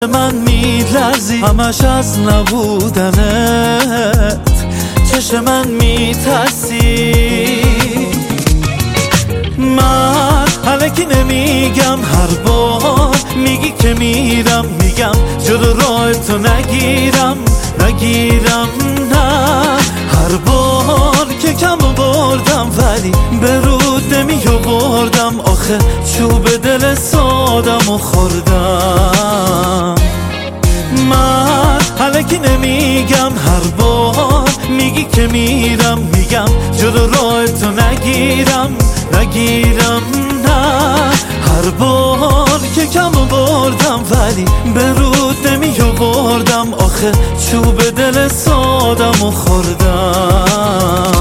من میلرزی همش از نبودنت، چشم من میترسی. من الکی نمیگم، هر بار میگی که میرم میگم جلو راه تو نگیرم نه. هر بار که کم بردم ولی به رود نمیآوردم، آخه چوب دل سادم و خوردم. من الکی نمیگم، هر بار میگی که میرم میگم جلو راه تو نگیرم نه. هر بار که کم بردم ولی به رود نمیآوردم، آخه چوب دل سادم و خوردم.